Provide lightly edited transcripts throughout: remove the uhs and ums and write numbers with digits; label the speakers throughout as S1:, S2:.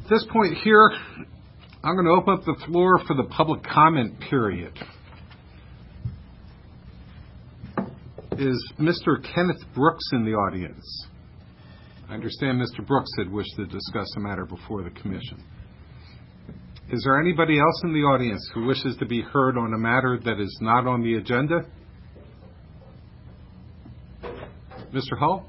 S1: At this point here, I'm going to open up the floor for the public comment period. Is Mr. Kenneth Brooks in the audience? I understand Mr. Brooks had wished to discuss a matter before the commission. Is there anybody else in the audience who wishes to be heard on a matter that is not on the agenda? Mr. Hull?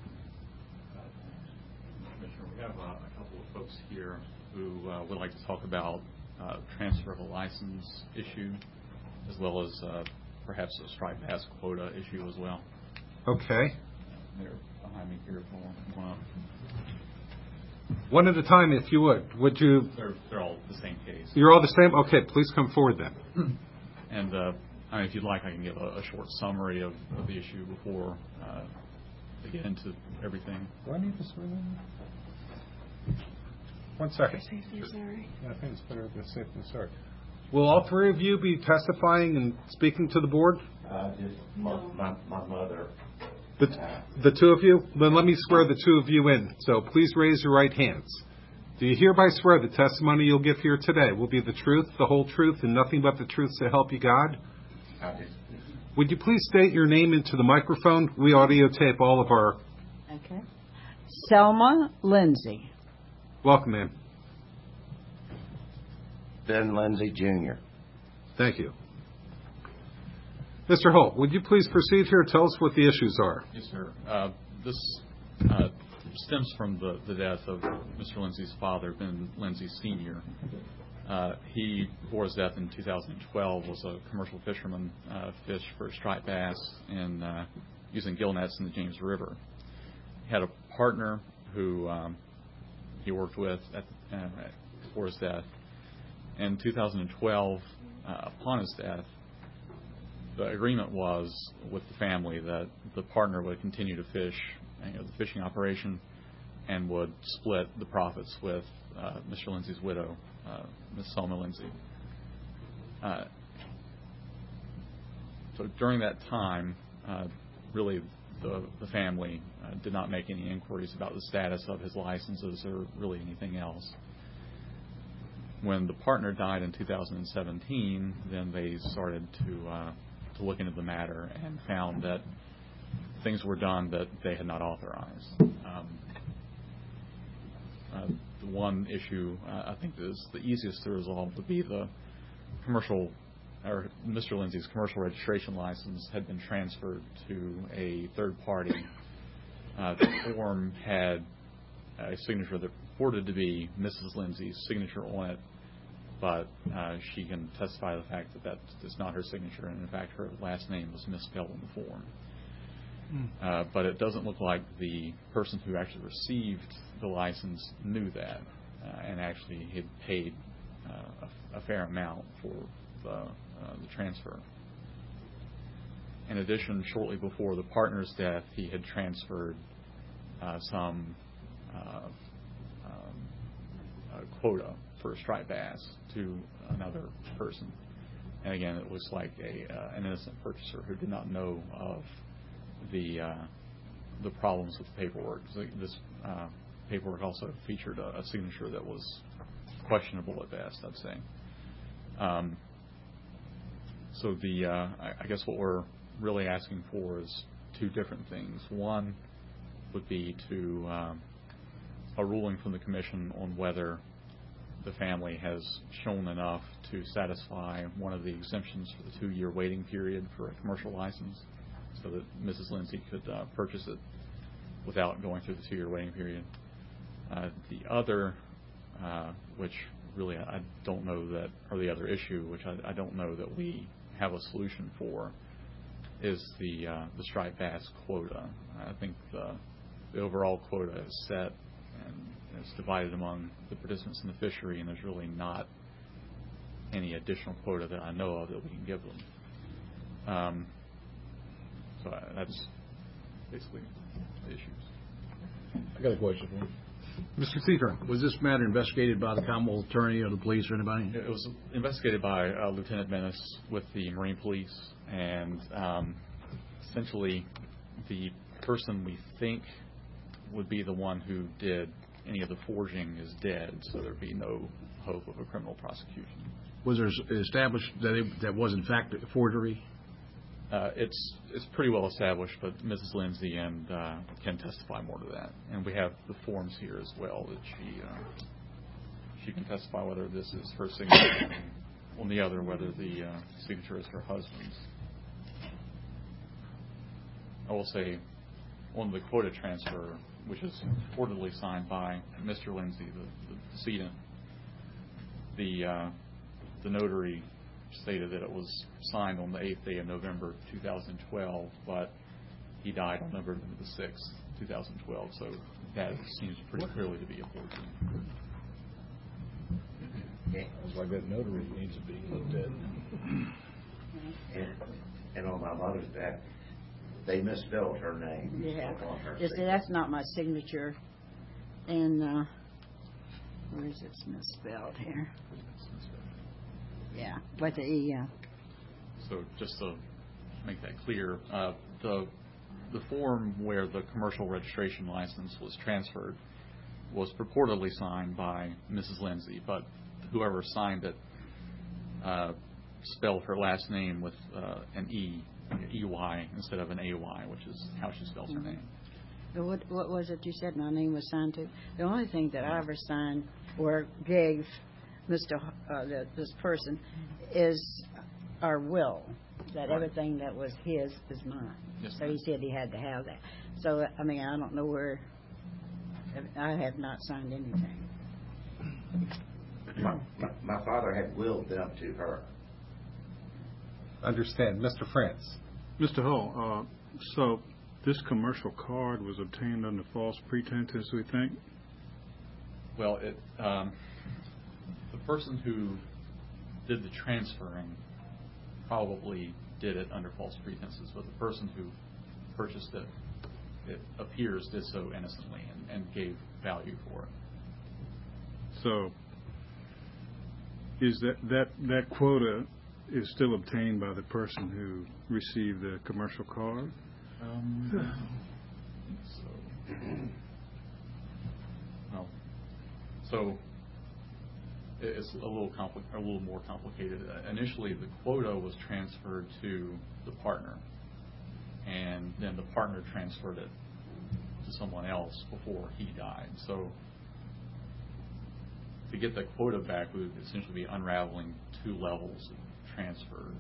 S2: Commissioner, we have a couple of folks here who would like to talk about transfer of a license issue, as well as perhaps a striped bass quota issue as well.
S1: Okay.
S2: They're behind me here.
S1: One at a time, if you would. Would you?
S2: They're all the same case.
S1: You're all the same? Okay, please come forward then.
S2: And if you'd like, I can give a short summary of the issue before they get into everything.
S1: Do I need to swear in? 1 second.
S3: For safety, sorry.
S1: Yeah, I think it's better to safe than sorry. Will all three of you be testifying and speaking to the board?
S4: Just my mother.
S1: The two of you? Then let me swear the two of you in. So please raise your right hands. Do you hereby swear the testimony you'll give here today will be the truth, the whole truth, and nothing but the truth so help you God?
S4: I do.
S1: Would you please state your name into the microphone? We audio tape all of our...
S3: Okay. Selma Lindsay.
S1: Welcome, ma'am.
S4: Ben Lindsay, Jr.
S1: Thank you. Mr. Holt, would you please proceed here? Tell us what the issues are.
S2: Yes, sir. This stems from the death of Mr. Lindsay's father, Ben Lindsay Sr. He, before his death in 2012, was a commercial fisherman, fished for striped bass using gill nets in the James River. He had a partner who he worked with before his death. In 2012, upon his death, the agreement was with the family that the partner would continue to fish the fishing operation and would split the profits with Mr. Lindsay's widow, Ms. Selma Lindsay. So during that time, really the family did not make any inquiries about the status of his licenses or really anything else. When the partner died in 2017, then they started to look into the matter and found that things were done that they had not authorized. The one issue I think is the easiest to resolve would be the commercial, or Mr. Lindsay's commercial registration license had been transferred to a third party. The form had a signature that purported to be Mrs. Lindsay's signature on it, but she can testify to the fact that that is not her signature, and in fact her last name was misspelled in the form. But it doesn't look like the person who actually received the license knew that and actually had paid a fair amount for the transfer. In addition, shortly before the partner's death, he had transferred some quota for striped bass to another person. And again, it looks like an innocent purchaser who did not know of the problems with the paperwork. This paperwork also featured a signature that was questionable at best, I'd say. So I guess what we're really asking for is two different things. One would be a ruling from the Commission on whether the family has shown enough to satisfy one of the exemptions for the 2-year waiting period for a commercial license, so that Mrs. Lindsay could purchase it without going through the 2-year waiting period. The other, which really I don't know that, or the other issue, which I don't know that we have a solution for, is the striped bass quota. I think the overall quota is set and it's divided among the participants in the fishery, and there's really not any additional quota that I know of that we can give them. So that's basically the issues.
S5: I got a question for you.
S1: Mr. Seeger.
S5: Was this matter investigated by the Commonwealth Attorney or the police or anybody?
S2: It was investigated by Lieutenant Menace with the Marine Police, and essentially the person we think would be the one who did any of the forging is dead, so there'd be no hope of a criminal prosecution.
S5: Was there established that was in fact a forgery?
S2: It's pretty well established, but Mrs. Lindsay and can testify more to that. And we have the forms here as well that she can testify whether this is her signature, on the other whether the signature is her husband's. I will say on the quota transfer, which is reportedly signed by Mr. Lindsay, the decedent, the notary stated that it was signed on the 8th day of November 2012, but he died on November the 6th, 2012, so that seems pretty clearly to be a forgery.
S5: Sounds like that notary needs to be looked at.
S4: And on my mother's death, they misspelled her name.
S3: Yeah.
S4: On her
S3: You see,
S4: signature.
S3: that's not my signature. And where is this misspelled here? Yeah, with the E. Yeah.
S2: So just to make that clear, the form where the commercial registration license was transferred was purportedly signed by Mrs. Lindsay, but whoever signed it spelled her last name with an E, E-Y, instead of an A-Y, which is how she spells her name.
S3: What was it you said my name was signed to? The only thing that I ever signed or gave this person is our will, that everything that was his is mine.
S2: Yes,
S3: So he said he had to have that. So, I mean, I don't know where, I have not signed anything.
S4: My father had willed them to her.
S1: Understand. Mr. France.
S6: Mr. Hull, so this commercial card was obtained under false pretenses, we think?
S2: Well, the person who did the transferring probably did it under false pretenses, but the person who purchased it, it appears, did so innocently and gave value for it.
S6: So is that quota is still obtained by the person who received the commercial card?
S2: So it's a little more complicated. Initially, the quota was transferred to the partner, and then the partner transferred it to someone else before he died. So to get the quota back, we would essentially be unraveling two levels of transfers.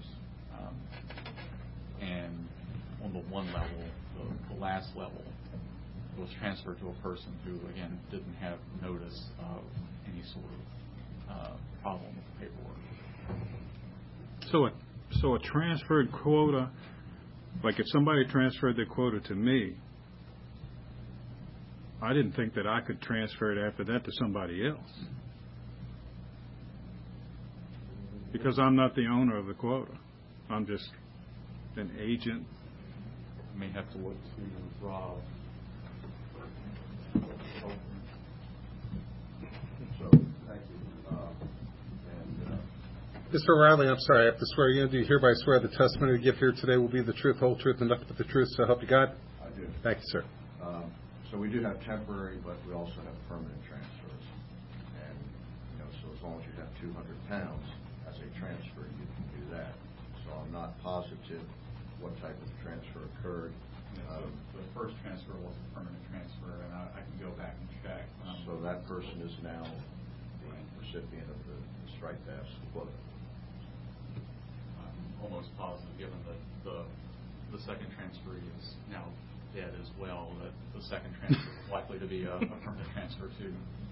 S2: And on the one level, the last level, it was transferred to a person who, again, didn't have notice of any sort of problem with the paperwork.
S6: So a transferred quota, like if somebody transferred their quota to me, I didn't think that I could transfer it after that to somebody else, because I'm not the owner of the quota. I'm just an agent.
S2: You may have to look to Rob.
S1: Mr. O'Reilly, I'm sorry, I have to swear you in. Do you hereby swear the testimony you give here today will be the truth, whole truth, and nothing but the truth, so help you God?
S7: I do.
S1: Thank you, sir.
S7: So we do have temporary, but we also have permanent transfers. And, so as long as you have 200 pounds as a transfer, you can do that. So I'm not positive what type of transfer occurred.
S2: The first transfer was a permanent transfer, and I can go back and check.
S7: So that person is now the recipient of the striped bass quota.
S2: I'm almost positive, given that the second transfer is now dead as well, that the second transfer is likely to be a permanent transfer too.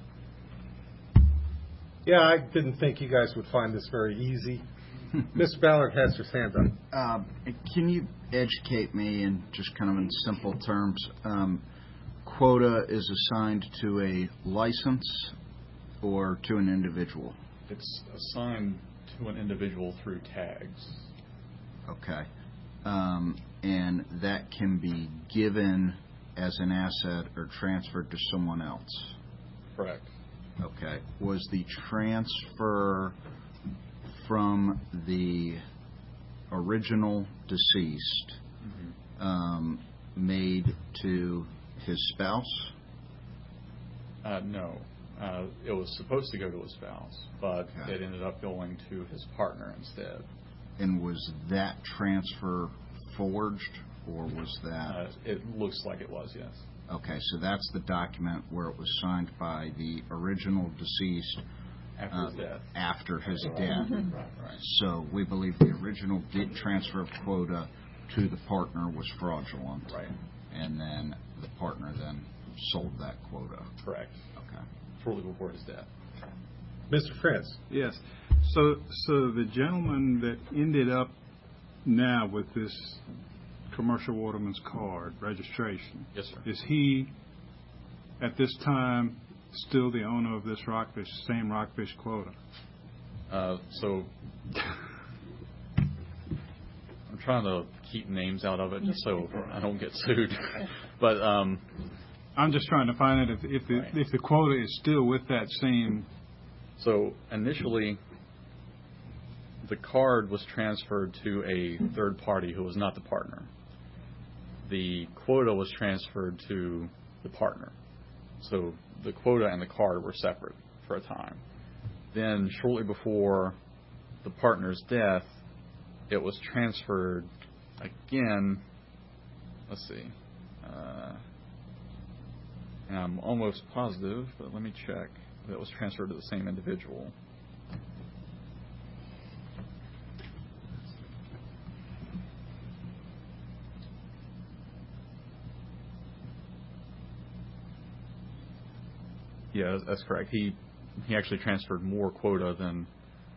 S1: Yeah, I didn't think you guys would find this very easy. Mr. Ballard has his hand up.
S8: Can you educate me in just kind of in simple terms? Quota is assigned to a license or to an individual?
S2: It's assigned to an individual through tags.
S8: Okay. And that can be given as an asset or transferred to someone else?
S2: Correct.
S8: Okay. Was the transfer from the original deceased made to his spouse?
S2: No. It was supposed to go to his spouse, but
S8: Okay.
S2: it ended up going to his partner instead.
S8: And was that transfer forged, or was that...
S2: It looks like it was, yes.
S8: Okay, so that's the document where it was signed by the original deceased
S2: After his death.
S8: after his death.
S2: Right.
S8: So we believe the original transfer of quota to the partner was fraudulent.
S2: Right.
S8: And then the partner then sold that quota.
S2: Correct.
S8: Okay.
S2: Shortly before his death.
S1: Mr. Prince?
S6: Yes. So the gentleman that ended up now with this commercial waterman's card registration,
S2: Yes, sir.
S6: is he at this time still the owner of this same rockfish quota?
S2: So I'm trying to keep names out of it just so I don't get sued. But
S6: I'm just trying to find out if the quota is still with that same.
S2: so initially, the card was transferred to a third party who was not the partner. The quota was transferred to the partner. So the quota and the card were separate for a time. Then shortly before the partner's death, it was transferred again. Let's see. And I'm almost positive, but let me check. That was transferred to the same individual. Yeah, that's correct. He actually transferred more quota than.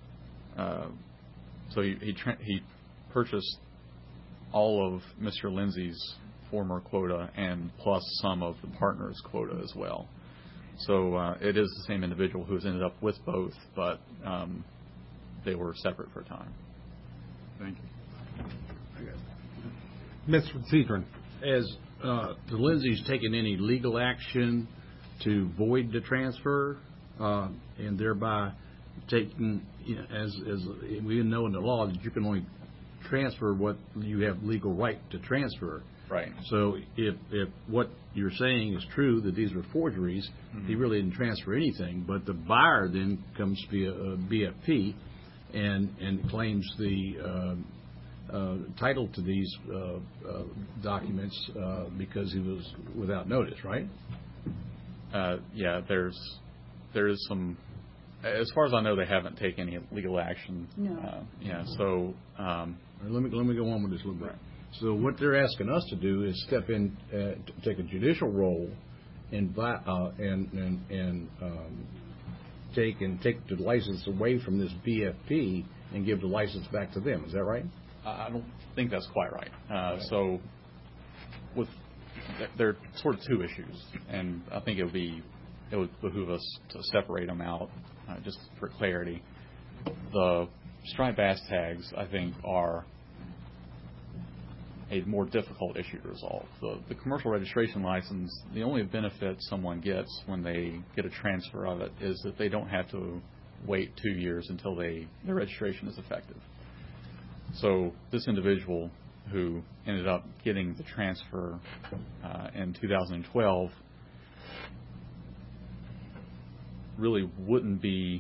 S2: So he purchased all of Mr. Lindsay's former quota and plus some of the partner's quota as well. So it is the same individual who has ended up with both, but they were separate for a time.
S6: Thank you.
S1: Mr. Zedrin?
S5: Has the Lindsay's taken any legal action to void the transfer, and thereby taking, as we know in the law, that you can only transfer what you have legal right to transfer.
S2: Right.
S5: So if what you're saying is true, that these were forgeries, he really didn't transfer anything, but the buyer then comes via BFP and claims the title to these documents because he was without notice, right?
S2: Yeah, there is some. As far as I know, they haven't taken any legal action.
S3: No.
S2: Yeah. So.
S5: Let me go on with this a little bit.
S2: Right.
S5: So what they're asking us to do is step in, to take a judicial role, and take the license away from this BFP and give the license back to them. Is that right?
S2: I don't think that's quite right. So, there are sort of two issues, and I think it would behoove us to separate them out just for clarity. The striped bass tags, I think, are a more difficult issue to resolve. The commercial registration license, the only benefit someone gets when they get a transfer of it is that they don't have to wait 2 years until their registration is effective. So this individual who ended up getting the transfer in 2012 really wouldn't be.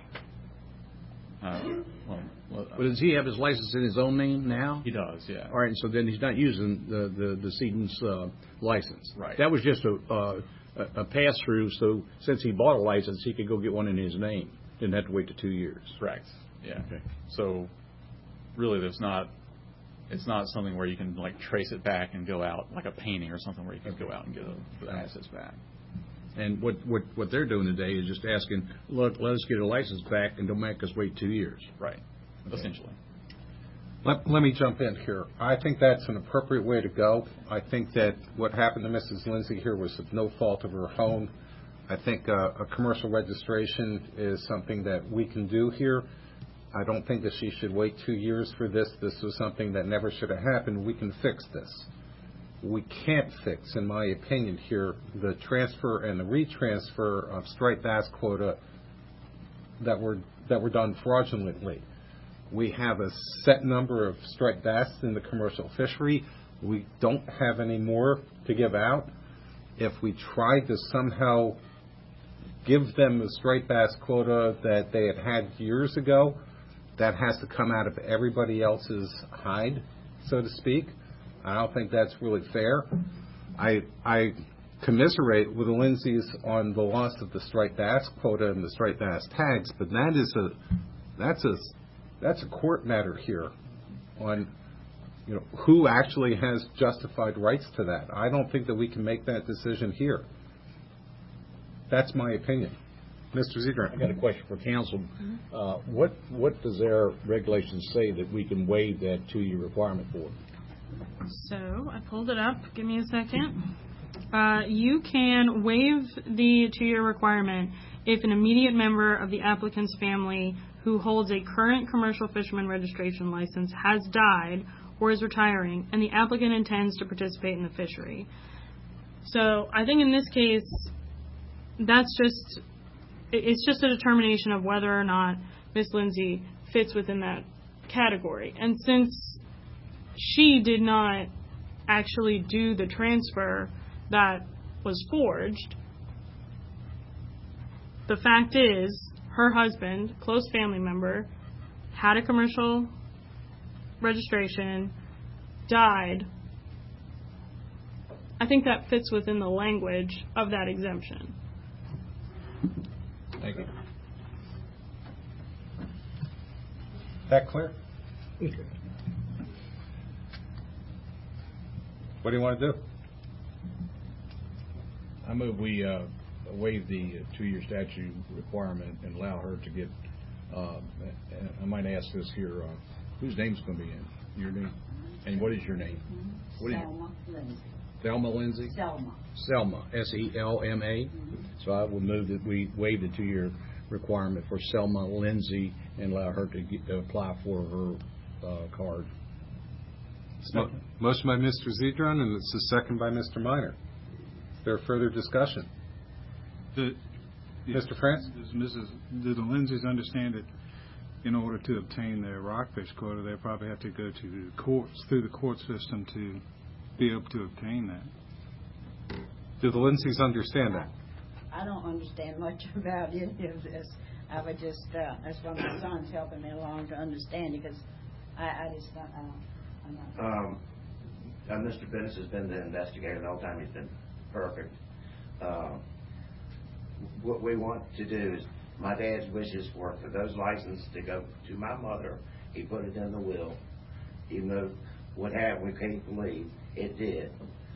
S5: But does he have his license in his own name now?
S2: He does, yeah.
S5: All right, so then he's not using the decedent's license.
S2: Right.
S5: That was just a pass-through, so since he bought a license, he could go get one in his name. Didn't have to wait to 2 years.
S2: Correct, yeah.
S5: Okay.
S2: So really it's not something where you can like trace it back and go out, like a painting or something where you can go out and get the assets back.
S5: And what they're doing today is just asking, look, let us get a license back and don't make us wait 2 years.
S2: Right, essentially.
S1: Let me jump in here. I think that's an appropriate way to go. I think that what happened to Mrs. Lindsay here was of no fault of her own. I think a commercial registration is something that we can do here. I don't think that she should wait 2 years for this. This was something that never should have happened. We can fix this. We can't fix, in my opinion here, the transfer and the retransfer of striped bass quota that were done fraudulently. We have a set number of striped bass in the commercial fishery. We don't have any more to give out. If we tried to somehow give them the striped bass quota that they had years ago, that has to come out of everybody else's hide, so to speak. I don't think that's really fair. I commiserate with the Lindsays on the loss of the striped bass quota and the striped bass tags, but that's a court matter here on who actually has justified rights to that. I don't think that we can make that decision here. That's my opinion. Mr. Zedron.
S5: I got a question for council. What does their regulations say that we can waive that 2-year requirement for?
S9: So I pulled it up. Give me a second. You can waive the 2-year requirement if an immediate member of the applicant's family who holds a current commercial fisherman registration license has died or is retiring, and the applicant intends to participate in the fishery. So I think in this case, it's just a determination of whether or not Ms. Lindsay fits within that category. And since she did not actually do the transfer that was forged, the fact is her husband, close family member, had a commercial registration, died. I think that fits within the language of that exemption.
S5: Thank you.
S1: That clear?
S5: Okay.
S1: What do you want to do?
S5: I move we waive the 2-year statute requirement and allow her to get, I might ask this here, whose name's going to be in? Your name? And what is your name?
S3: Selma Lindsay.
S5: Thelma Lindsay?
S3: Selma.
S5: Selma, S-E-L-M-A. So I will move that we waive the 2-year requirement for Selma Lindsay and allow her to apply for her card.
S1: Motion by Mr. Zedron, and it's a second by Mr. Minor. Is there further discussion? Mr. France?
S6: Do the Lindsays understand that in order to obtain their rockfish quota, they probably have to go to the courts, through the court system, to be able to obtain that?
S1: Do the Lindsays understand that?
S3: I don't understand much about any of this. I would just, that's why my son's helping me along to understand it, because I just don't, I'm not.
S4: Mr. Bennis has been the investigator the whole time. He's been perfect. What we want to do is, my dad's wishes were for those licenses to go to my mother. He put it in the will, even though what happened we can't believe it did.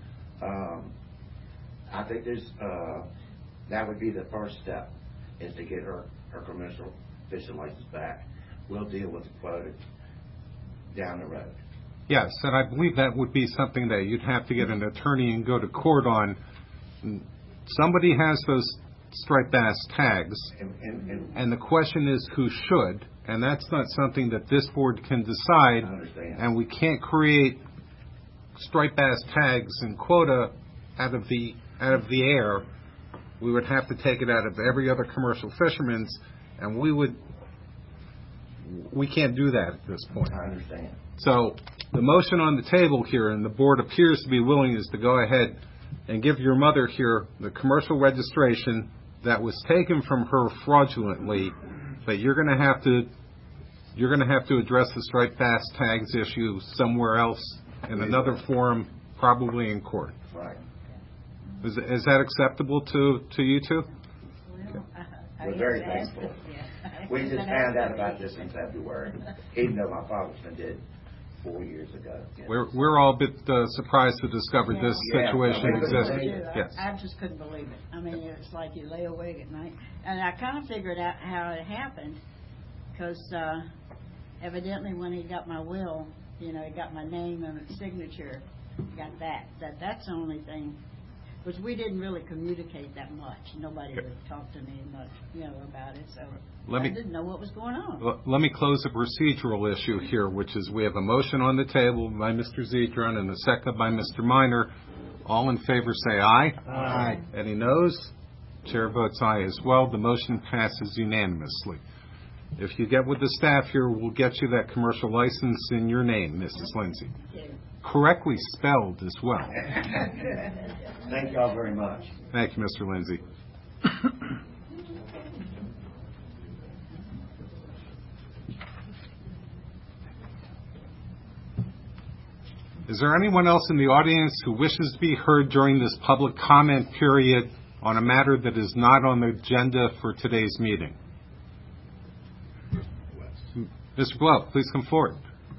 S4: I think that would be the first step, is to get her commercial fishing license back. We'll deal with the quota down the road.
S1: Yes, and I believe that would be something that you'd have to get an attorney and go to court on. Somebody has those striped bass tags, and the question is who should, and that's not something that this board can decide.
S4: I understand.
S1: And we can't create striped bass tags and quota out of the air. We would have to take it out of every other commercial fisherman's, and we can't do that at this point.
S4: I understand.
S1: So the motion on the table here, and the board appears to be willing, is to go ahead and give your mother here the commercial registration that was taken from her fraudulently, but you're going to have to address the striped bass tags issue somewhere else in another forum, probably in court.
S4: Right.
S1: Is that acceptable to you two?
S3: Well,
S4: We're very thankful. We just found out about this in February, even though my father's been dead 4 years ago. Yes.
S1: We're all a bit surprised to discover this situation existed. Yes.
S3: I just couldn't believe it. I mean, it's like you lay awake at night. And I kind of figured out how it happened, because evidently when he got my will, he got my name and signature, got that. That's the only thing. Because we didn't really communicate that much. Nobody would talk to me much, about it. So I didn't know what was going on.
S1: Let me close a procedural issue here, which is we have a motion on the table by Mr. Zedron and a second by Mr. Minor. All in favor say aye.
S8: Aye.
S1: Any noes? Chair votes aye as well. The motion passes unanimously. If you get with the staff here, we'll get you that commercial license in your name, Mrs. Lindsay. Correctly spelled as well.
S4: Thank y'all very much.
S1: Thank you, Mr. Lindsay. Is there anyone else in the audience who wishes to be heard during this public comment period on a matter that is not on the agenda for today's meeting? Mr. Blow, please come forward.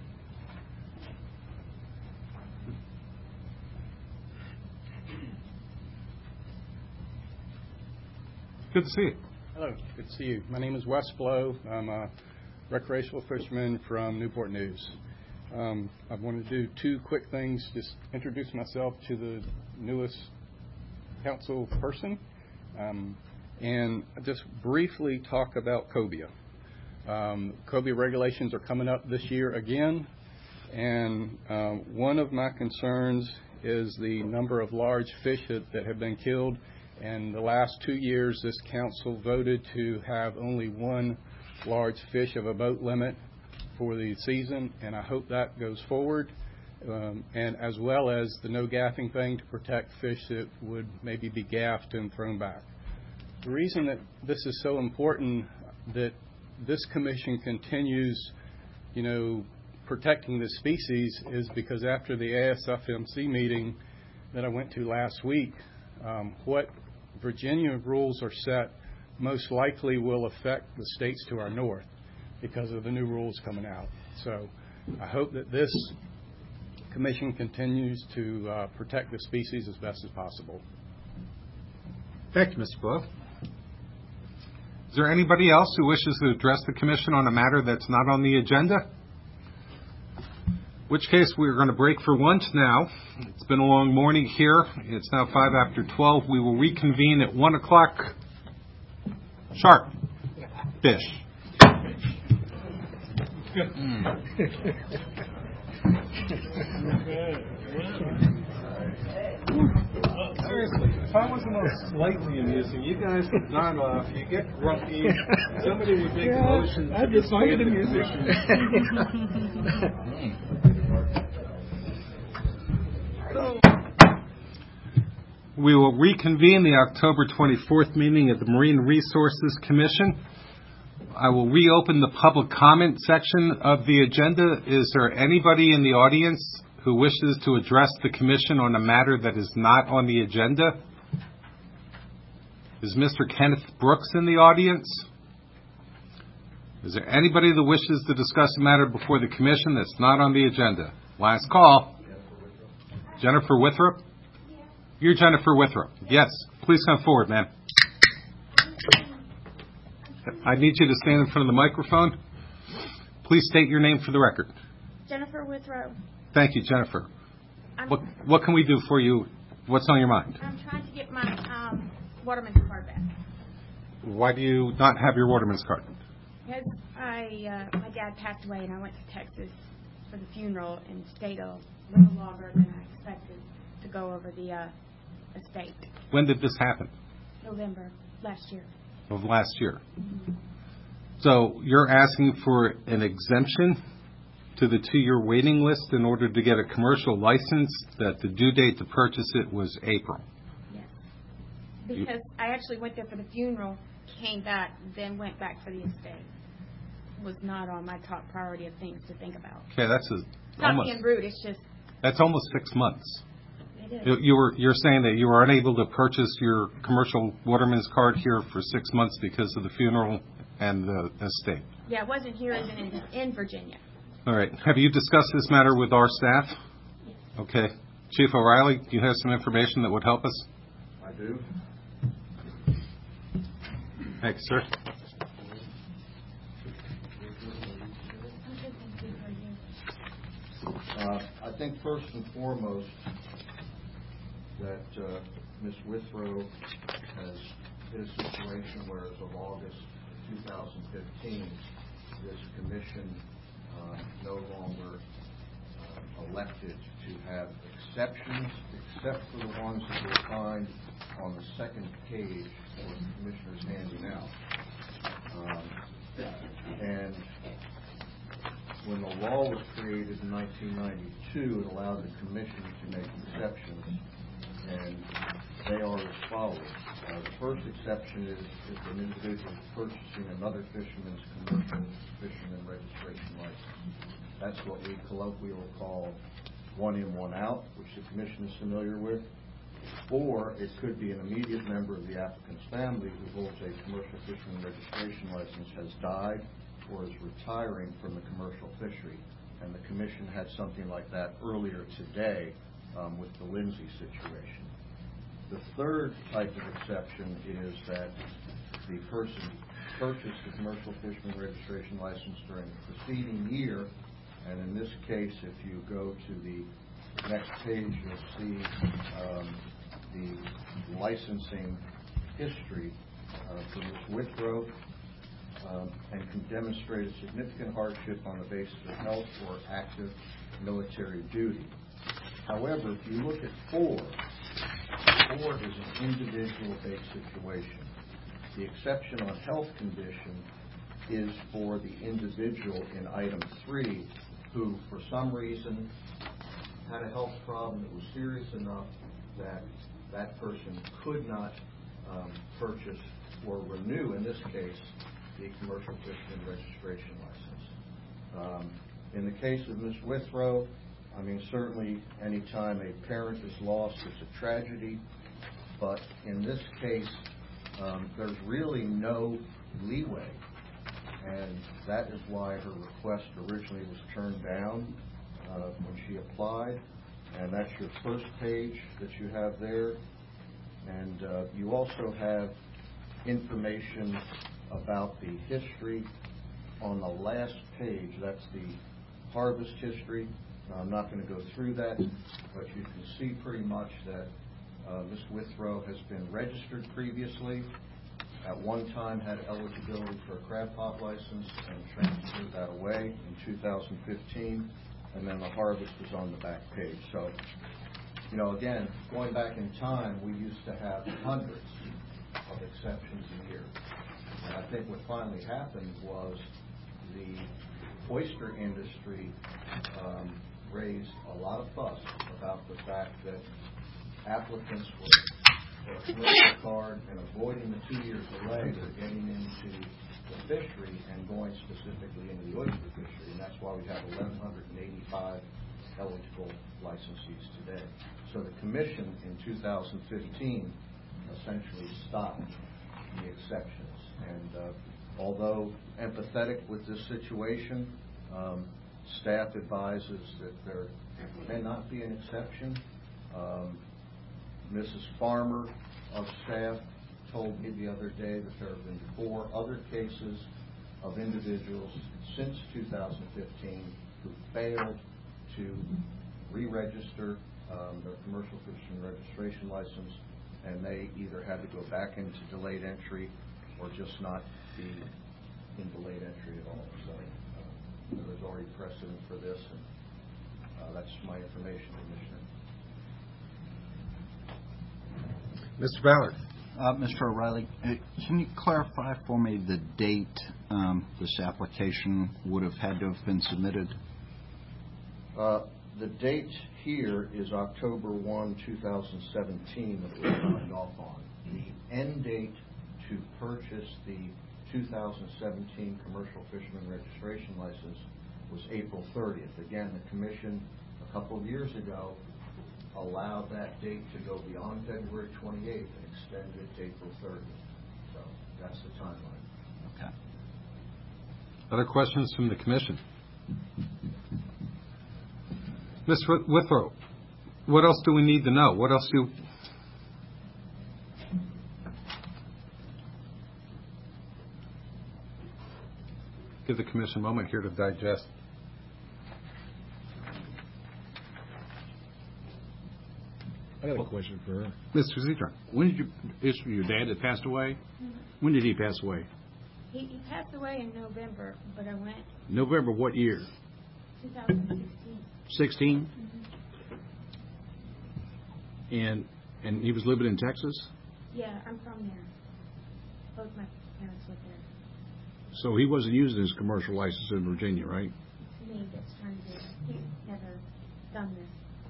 S1: Good to see you.
S10: Hello, good to see you. My name is Wes Blow. I'm a recreational fisherman from Newport News. I wanted to do two quick things, just introduce myself to the newest council person, and just briefly talk about cobia. Cobia regulations are coming up this year again, and one of my concerns is the number of large fish that have been killed. And the last 2 years, this council voted to have only one large fish of a boat limit for the season, and I hope that goes forward, and as well as the no gaffing thing to protect fish that would maybe be gaffed and thrown back. The reason that this is so important, that this commission continues, protecting the species, is because after the ASFMC meeting that I went to last week, what Virginia rules are set most likely will affect the states to our north because of the new rules coming out. So I hope that this commission continues to protect the species as best as possible.
S1: Thank you, Mr. Blow. Is there anybody else who wishes to address the commission on a matter that's not on the agenda? In which case, we're going to break for lunch now. It's been a long morning here. It's now 12:05. We will reconvene at 1 o'clock sharp. Fish. Seriously, if I wasn't slightly amusing, you guys would nod off, you get grumpy, somebody would make a motion. I just find it amusing. We will reconvene the October 24th meeting of the Marine Resources Commission. I will reopen the public comment section of the agenda. Is there anybody in the audience who wishes to address the commission on a matter that is not on the agenda? Is Mr. Kenneth Brooks in the audience? Is there anybody that wishes to discuss a matter before the commission that's not on the agenda? Last call. Jennifer Withrop? You're Jennifer Withrop. Yes. Please come forward, ma'am. I need you to stand in front of the microphone. Please state your name for the record.
S11: Jennifer Withrow.
S1: Thank you, Jennifer. What can we do for you? What's on your mind?
S11: I'm trying to get my waterman's card back.
S1: Why do you not have your waterman's card?
S11: Because my dad passed away, and I went to Texas for the funeral and stayed a little longer than I expected to go over the estate.
S1: When did this happen?
S11: November last year.
S1: Of last year. Mm-hmm. So you're asking for an exemption to the 2-year waiting list in order to get a commercial license, that the due date to purchase it was April.
S11: Yes. Because I actually went there for the funeral, came back, then went back for the estate. Was not on my top priority of things to think about.
S1: Okay, that's
S11: not being rude, it's just...
S1: That's almost 6 months.
S11: It is.
S1: You're saying that you were unable to purchase your commercial waterman's card here for 6 months because of the funeral and the estate.
S11: Yeah, it wasn't here, it was in Virginia.
S1: All right. Have you discussed this matter with our staff?
S11: Yes.
S1: Okay. Chief O'Reilly, do you have some information that would help us?
S7: I do.
S1: Thanks, sir.
S7: I think first and foremost that Ms. Withrow has hit a situation where as of August 2015, this commission no longer elected to have exceptions except for the ones that you'll find on the second page that the commissioner's handing out. And when the law was created in 1992, it allowed the commission to make exceptions, and they are as follows. The first exception is if an individual is purchasing another fisherman's commercial fisherman registration license. That's what we colloquially call one in, one out, which the commission is familiar with, or it could be an immediate member of the applicant's family who holds a commercial fisherman registration license, has died, or is retiring from the commercial fishery. And the commission had something like that earlier today with the Lindsay situation. The third type of exception is that the person purchased the commercial fisherman registration license during the preceding year, and in this case, if you go to the next page, you'll see the licensing history for Ms. Withrow, and can demonstrate a significant hardship on the basis of health or active military duty. However, if you look at 4 is an individual-based situation. The exception on health condition is for the individual in item 3 who, for some reason, had a health problem that was serious enough that that person could not purchase or renew, in this case, the commercial fisherman registration license. In the case of Ms. Withrow, I mean, certainly any time a parent is lost, it's a tragedy, but in this case, there's really no leeway, and that is why her request originally was turned down when she applied, and that's your first page that you have there. And you also have information about the history on the last page. That's the harvest history. Now, I'm not going to go through that, but you can see pretty much that Ms. Withrow has been registered previously, at one time had eligibility for a crab pot license and transferred that away in 2015, and then the harvest is on the back page. So, you know, again, going back in time, we used to have hundreds of exceptions a year. And I think what finally happened was the oyster industry raised a lot of fuss about the fact that applicants were for a commercial card and avoiding the 2-year delay of getting into the fishery and going specifically into the oyster fishery. And that's why we have 1,185 eligible licensees today. So the commission in 2015 essentially stopped the exceptions. And although empathetic with this situation, staff advises that there may not be an exception. Mrs. Farmer of staff told me the other day that there have been 4 other cases of individuals since 2015 who failed to re-register their commercial fisherman registration license, and they either had to go back into delayed entry or just not be in delayed entry at all. So there's already precedent for this, and that's my information, Commissioner.
S1: Mr. Ballard.
S8: Mr. O'Reilly, can you clarify for me the date this application would have had to have been submitted?
S7: The date here is October 1, 2017 that we signed off on. The end date to purchase the 2017 commercial fisherman registration license was April 30th. Again, the commission a couple of years ago allowed that date to go beyond February 28th and extended it to April 30th. So that's the timeline.
S8: Okay.
S1: Other questions from the commission? Ms. Withrow, what else do we need to know? What else do... Give the commission a moment here to digest.
S5: I got a question for her.
S1: Mr. Zedron.
S5: When did your dad that passed away?
S11: Mm-hmm.
S5: When did he pass away?
S11: He passed away in November, but I went
S5: November what year?
S11: 2016.
S5: 16?
S11: Mm-hmm.
S5: And he was living in Texas?
S11: Yeah, I'm from there. Both my parents live there.
S5: So he wasn't using his commercial license in Virginia, right?
S11: It's me that's trying to do it. He's never done this.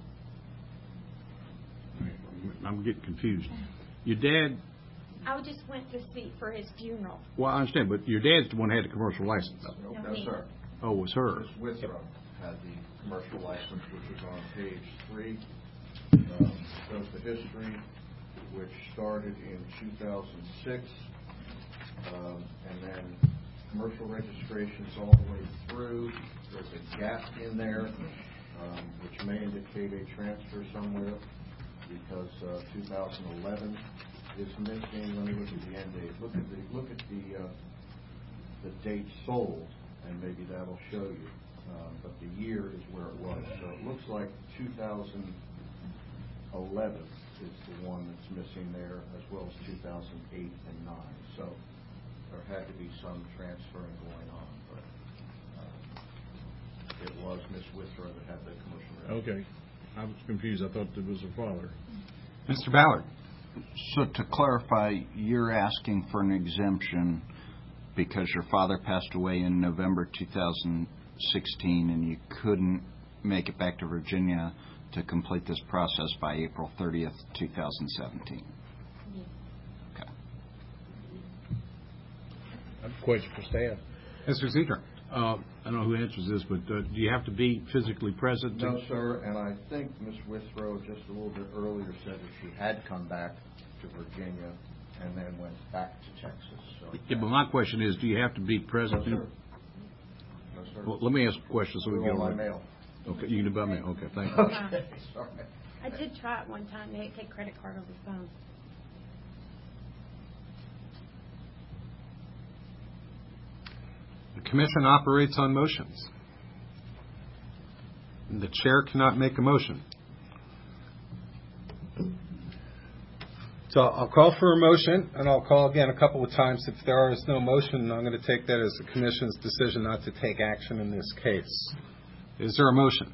S5: I'm getting confused. Your dad...
S11: I just went to see for his funeral.
S5: Well, I understand, but your dad's the one who had the commercial license.
S7: No, sir.
S5: Oh, it was her.
S7: Ms. Withrow had the commercial license, which is on page 3. Shows the history, which started in 2006, and then commercial registrations all the way through. There's a gap in there, which may indicate a transfer somewhere, because 2011 is missing. Let me look at the end date. Look at the date sold, and maybe that'll show you. But the year is where it was. So it looks like 2011 is the one that's missing there, as well as 2008 and 9. So there had to be some transferring going on, but it was Miss Withrow that had the commercial register.
S5: Okay. I was confused. I thought it was her father.
S1: Mr. Ballard.
S8: So to clarify, you're asking for an exemption because your father passed away in November 2016 and you couldn't make it back to Virginia to complete this process by April 30th, 2017. Okay.
S5: I have a question for staff.
S1: Mr. Zedra.
S5: I don't know who answers this, but do you have to be physically present?
S7: No, sir, and I think Ms. Withrow just a little bit earlier said that she had come back to Virginia and then went back to Texas. So
S5: Yeah, but my question is, do you have to be present?
S7: No, sir. No, sir.
S5: Well, let me ask a question so we
S7: Do
S5: can
S7: it
S5: get
S7: by
S5: on.
S7: mail.
S5: Okay, you can do it by mail. Okay, thank you.
S7: Okay, sorry.
S11: I did try it one time. They take credit card over the phone.
S1: The commission operates on motions. The chair cannot make a motion. So I'll call for a motion, and I'll call again a couple of times. If there is no motion, I'm going to take that as the commission's decision not to take action in this case. Is there a motion?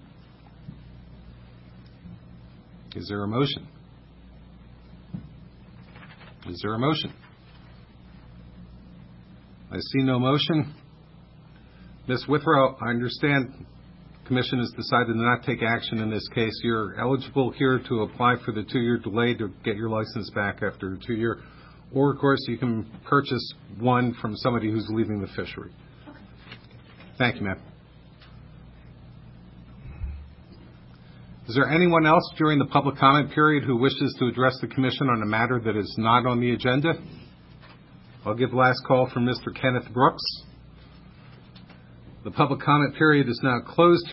S1: Is there a motion? Is there a motion? I see no motion. Ms. Withrow, I understand the Commission has decided to not take action in this case. You're eligible here to apply for the 2-year delay to get your license back after 2 year. Or, of course, you can purchase one from somebody who's leaving the fishery.
S11: Okay.
S1: Thank you, ma'am. Is there anyone else during the public comment period who wishes to address the Commission on a matter that is not on the agenda? I'll give last call from Mr. Kenneth Brooks. The public comment period is now closed.